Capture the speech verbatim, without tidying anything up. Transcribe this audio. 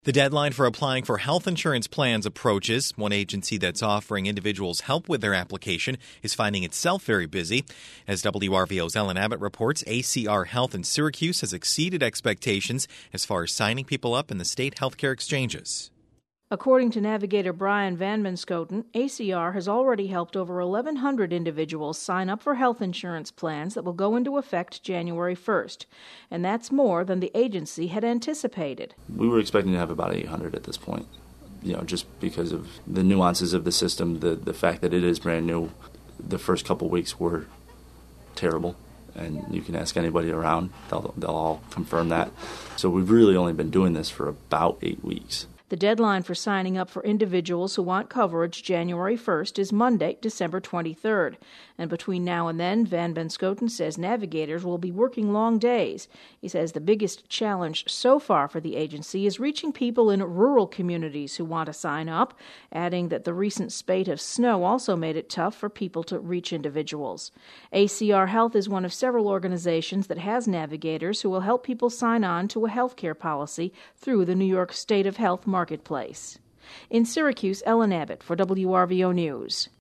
The deadline for applying for health insurance plans approaches. One agency that's offering individuals help with their application is finding itself very busy. As W R V O's Ellen Abbott reports, A C R Health in Syracuse has exceeded expectations as far as signing people up in the state healthcare exchanges. According to navigator Brian Van Manscoten, A C R has already helped over eleven hundred individuals sign up for health insurance plans that will go into effect January first, and that's more than the agency had anticipated. We were expecting to have about eight hundred at this point, you know, just because of the nuances of the system, the, the fact that it is brand new. The first couple weeks were terrible, and you can ask anybody around, they'll, they'll all confirm that. So we've really only been doing this for about eight weeks. The deadline for signing up for individuals who want coverage January first is Monday, December twenty-third. And between now and then, Van Manscoten says navigators will be working long days. He says the biggest challenge so far for the agency is reaching people in rural communities who want to sign up, adding that the recent spate of snow also made it tough for people to reach individuals. A C R Health is one of several organizations that has navigators who will help people sign on to a health care policy through the New York State of Health Marketplace. In Syracuse, Ellen Abbott for W R V O News.